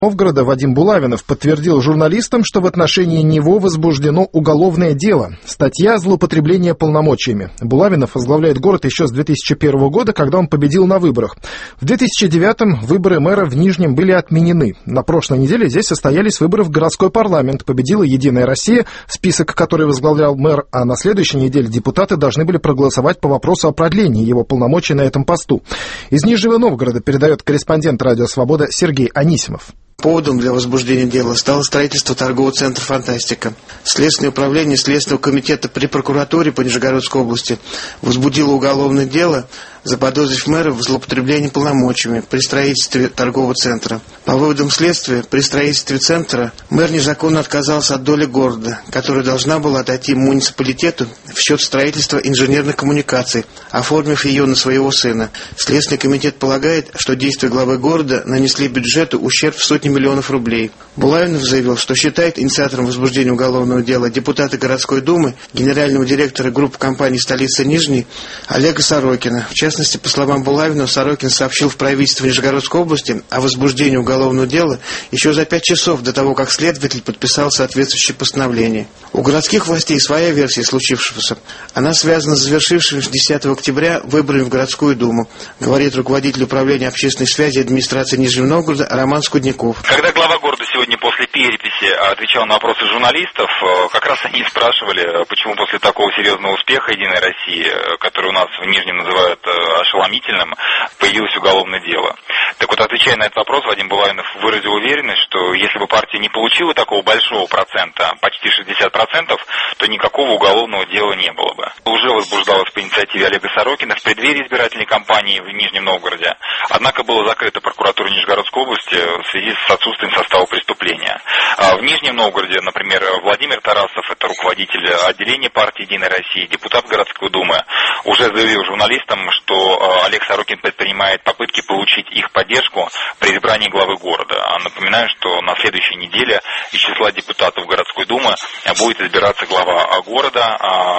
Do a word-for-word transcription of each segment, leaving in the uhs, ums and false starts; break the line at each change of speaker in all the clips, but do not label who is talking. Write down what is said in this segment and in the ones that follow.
Новгорода Вадим Булавинов подтвердил журналистам, что в отношении него возбуждено уголовное дело. Статья «Злоупотребление полномочиями». Булавинов возглавляет город еще с две тысячи первого года, когда он победил на выборах. В две тысячи девятом выборы мэра в Нижнем были отменены. На прошлой неделе здесь состоялись выборы в городской парламент. Победила «Единая Россия», список который возглавлял мэр, а на следующей неделе депутаты должны были проголосовать по вопросу о продлении его полномочий на этом посту. Из Нижнего Новгорода передает корреспондент «Радио Свобода» Сергей Анисимов.
Поводом для возбуждения дела стало строительство торгового центра «Фантастика». Следственное управление Следственного комитета при прокуратуре по Нижегородской области возбудило уголовное дело, заподозрив мэра в злоупотреблении полномочиями при строительстве торгового центра. По выводам следствия, при строительстве центра мэр незаконно отказался от доли города, которая должна была отойти муниципалитету в счет строительства инженерных коммуникаций, оформив ее на своего сына. Следственный комитет полагает, что действия главы города нанесли бюджету ущерб в сотни миллионов рублей. Булавинов заявил, что считает инициатором возбуждения уголовного дела депутата городской думы, генерального директора группы компаний «Столица Нижней» Олега Сорокина. В частности, по словам Булавинова, Сорокин сообщил в правительство Нижегородской области о возбуждении уголовного дела еще за пять часов до того, как следователь подписал соответствующее постановление. У городских властей своя версия случившегося. Она связана с завершившимися десятого октября выборами в городскую думу, говорит руководитель управления общественной связи администрации Нижнего Новгорода Роман Скудников.
Когда глава города сегодня после переписи отвечал на вопросы журналистов, как раз они спрашивали, почему после такого серьезного успеха «Единой России», который у нас в Нижнем называют ошеломительным, появилось уголовное дело. Так вот, отвечая на этот вопрос, Вадим Булавинов выразил уверенность, что если бы партия не получила такого большого процента, почти шестьдесят процентов, то никакого уголовного дела не было бы. Уже возбуждалось по инициативе Олега Сорокина в преддверии избирательной кампании в Нижнем Новгороде. Однако было закрыто прокуратурой Нижегородской области в связи с отсутствием состава преступления. А в Нижнем Новгороде, например, Владимир Тарасов, это руководитель отделения партии «Единой России», депутат городской думы, уже заявил журналистам, что Олег Сорокин предпринимает попытки получить их поддержку при избрании главы города. Напоминаю, что на следующей неделе из числа депутатов городской думы будет избираться глава города.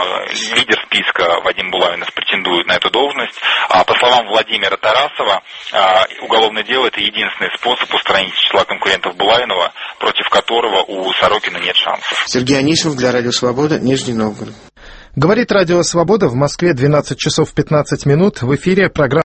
Лидер списка Вадим Булавинов претендует на эту должность. По словам Владимира Тарасова, уголовное дело – это единственный способ устранить числа конкурентов Булавинова, против которого у Сорокина нет шансов.
Сергей Анисимов для Радио Свобода, Нижний Новгород.
Говорит Радио Свобода, в Москве двенадцать часов пятнадцать минут, в эфире программа